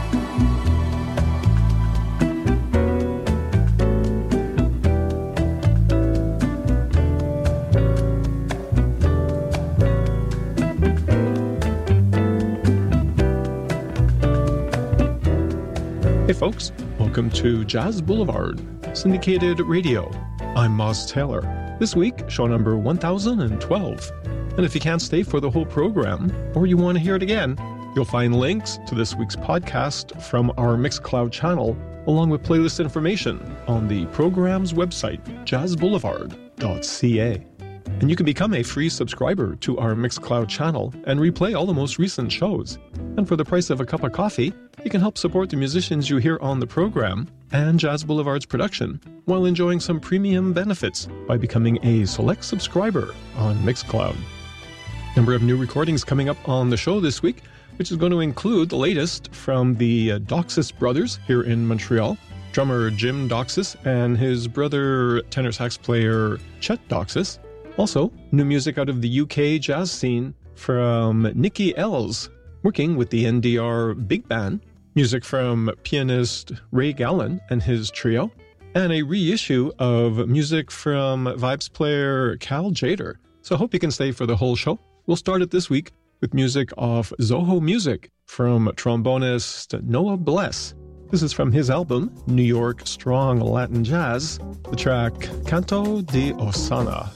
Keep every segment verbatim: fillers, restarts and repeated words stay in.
Hey folks, welcome to Jazz Boulevard, syndicated radio. I'm Moz Taylor. This week, show number one thousand twelve. And if you can't stay for the whole program, or you want to hear it again, you'll find links to this week's podcast from our Mixcloud channel, along with playlist information on the program's website, jazz boulevard dot c a. And you can become a free subscriber to our Mixcloud channel and replay all the most recent shows. And for the price of a cup of coffee, you can help support the musicians you hear on the program and Jazz Boulevard's production while enjoying some premium benefits by becoming a select subscriber on Mixcloud. Number of new recordings coming up on the show this week, which is going to include the latest from the uh, Doxis brothers here in Montreal, drummer Jim Doxis and his brother tenor sax player Chet Doxis. Also, new music out of the U K jazz scene from Nicky Ells, working with the N D R Big Band, music from pianist Ray Gallen and his trio, and a reissue of music from Vibes player Cal Jader. So I hope you can stay for the whole show. We'll start it this week with music off Zoho Music from trombonist Noah Bless. This is from his album, New York Strong Latin Jazz, the track Canto de Osana.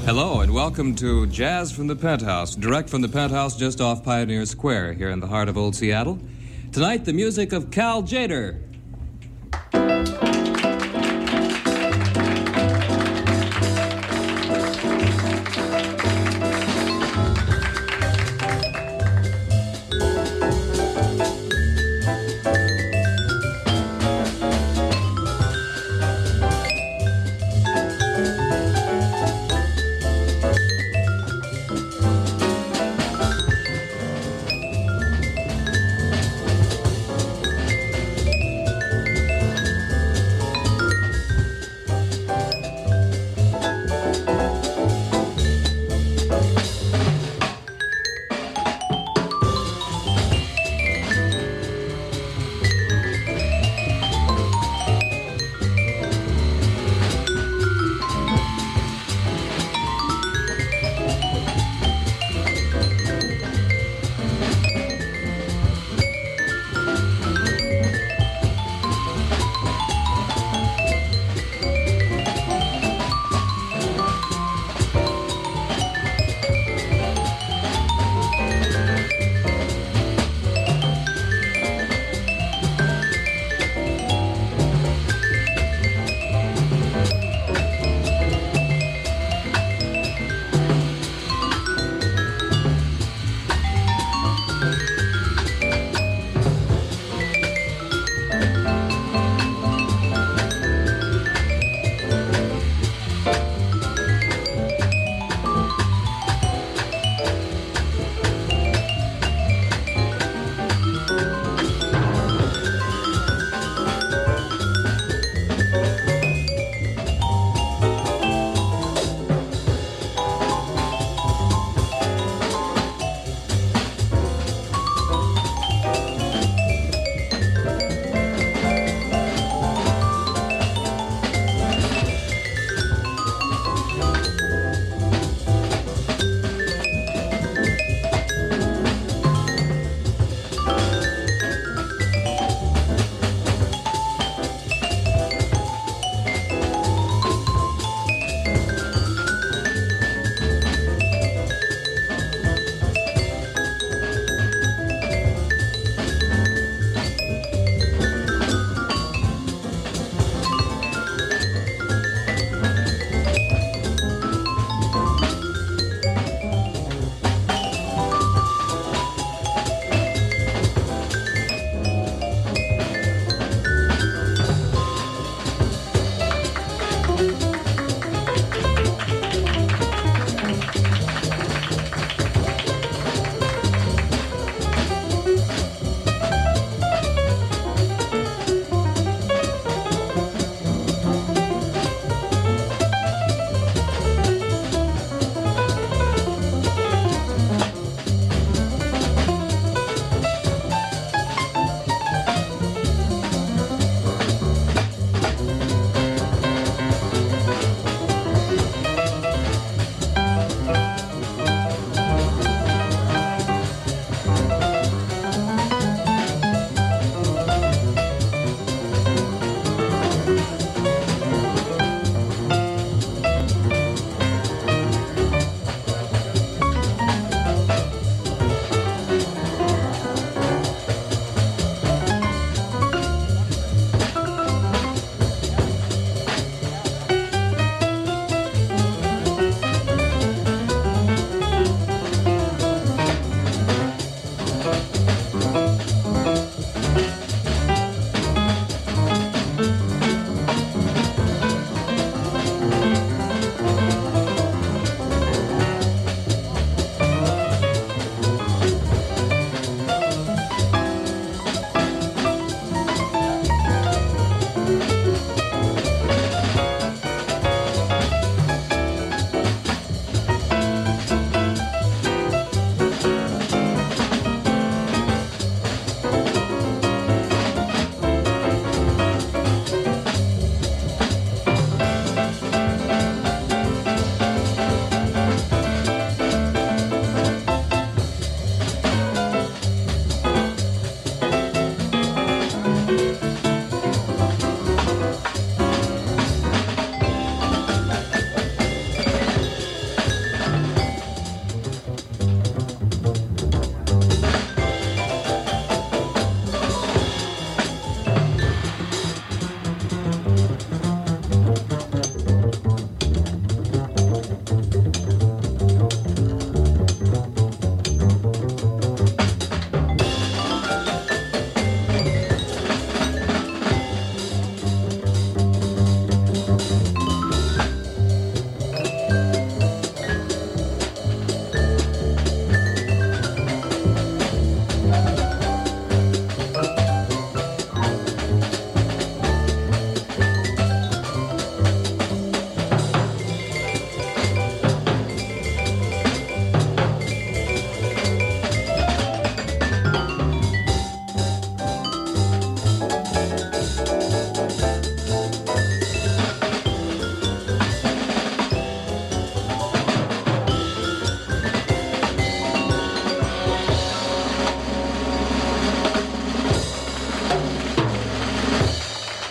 Hello, and welcome to Jazz from the Penthouse, direct from the Penthouse just off Pioneer Square here in the heart of Old Seattle. Tonight, the music of Cal Tjader.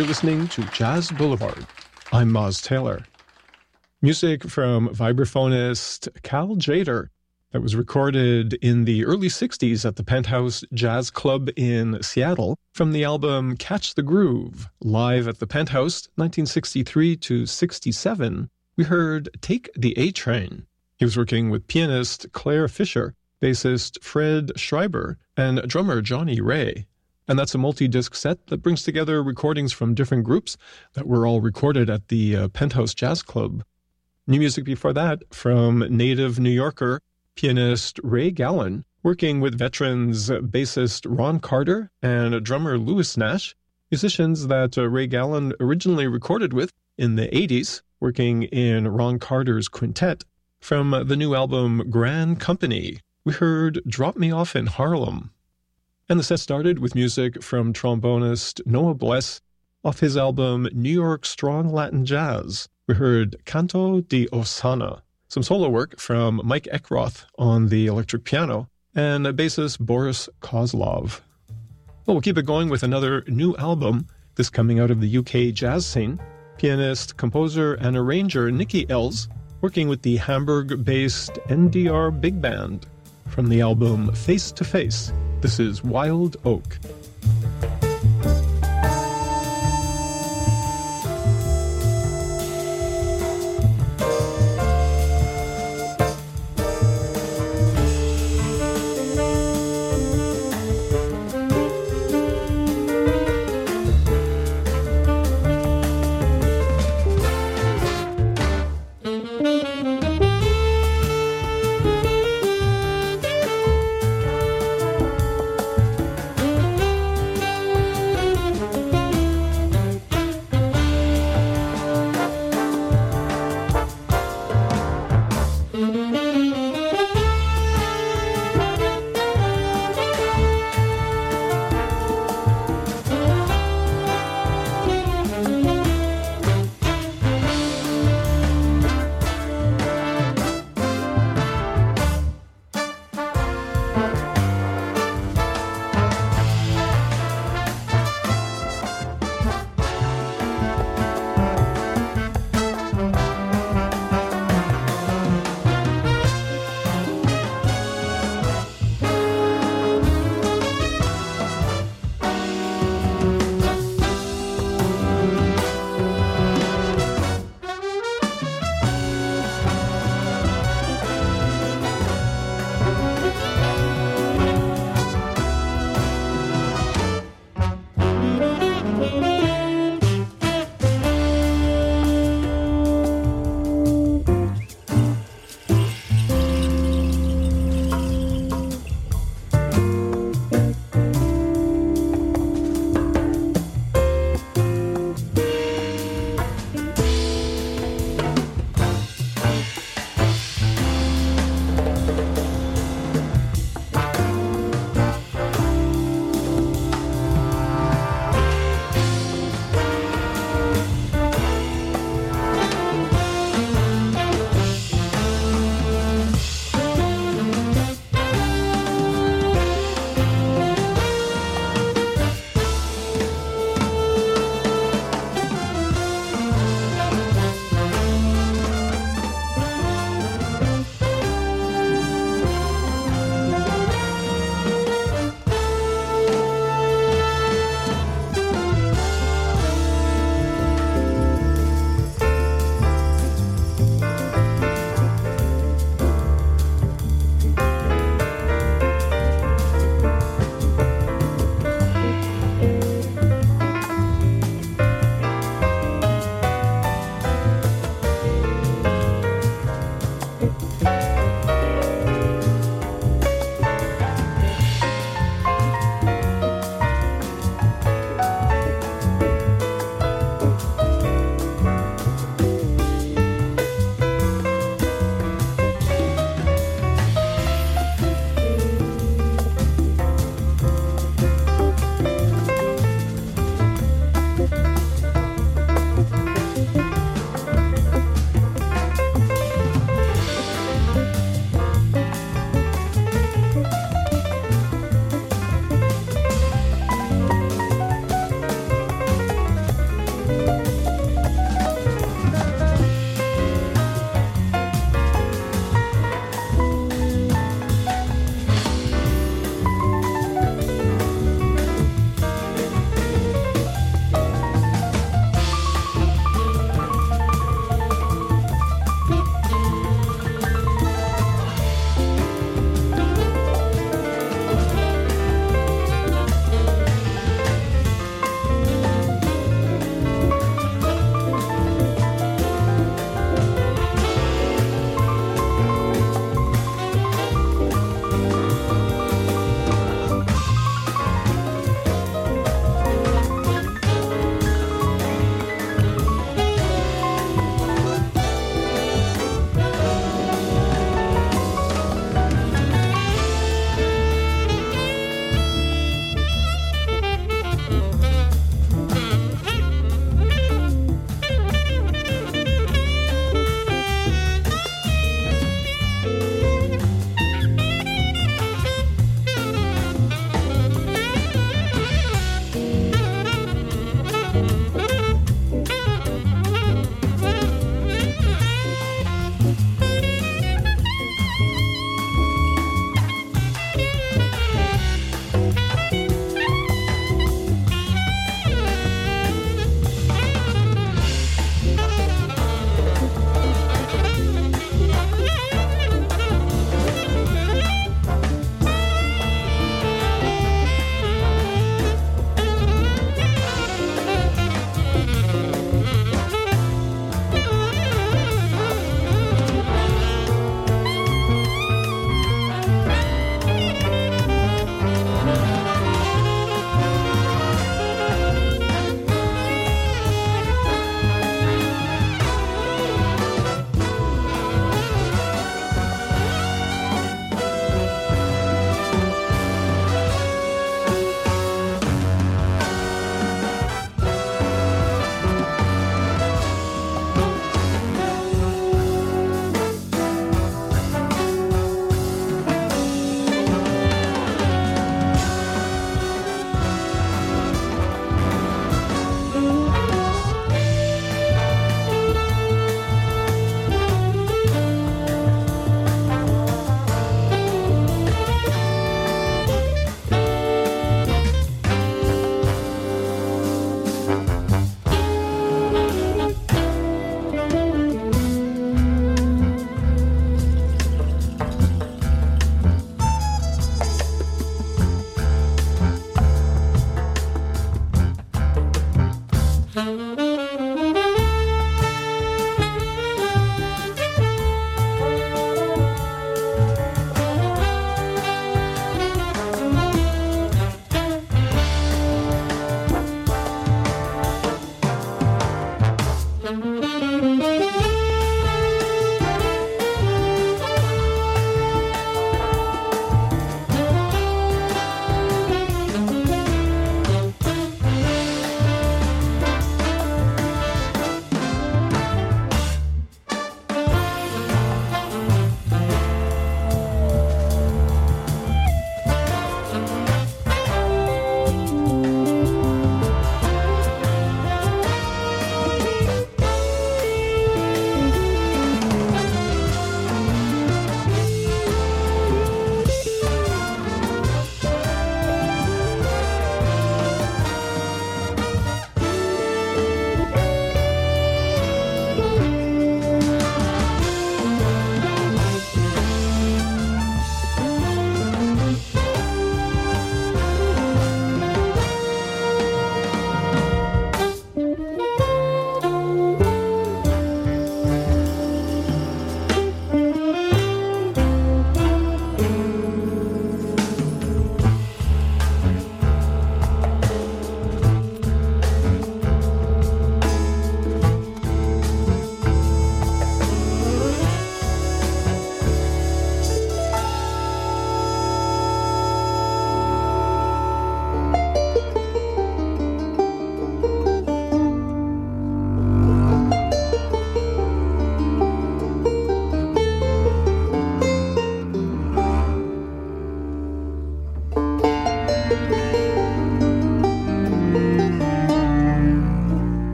You're listening to Jazz Boulevard. I'm Moz Taylor. Music from vibraphonist Cal Tjader that was recorded in the early sixties at the Penthouse Jazz Club in Seattle from the album Catch the Groove, live at the Penthouse, nineteen sixty-three to sixty-seven. We heard Take the A-Train. He was working with pianist Claire Fisher, bassist Fred Schreiber, and drummer Johnny Ray. And that's a multi-disc set that brings together recordings from different groups that were all recorded at the uh, Penthouse Jazz Club. New music before that from native New Yorker pianist Ray Gallen, working with veterans bassist Ron Carter and drummer Louis Nash, musicians that uh, Ray Gallen originally recorded with in the eighties, working in Ron Carter's quintet. From the new album Grand Company, we heard Drop Me Off in Harlem. And the set started with music from trombonist Noah Bless off his album New York Strong Latin Jazz. We heard Canto di Osana, some solo work from Mike Eckroth on the electric piano, and bassist Boris Kozlov. Well, we'll keep it going with another new album, this coming out of the U K jazz scene. Pianist, composer, and arranger Nicky Els, working with the Hamburg-based N D R Big Band. From the album Face to Face, this is Wild Oak.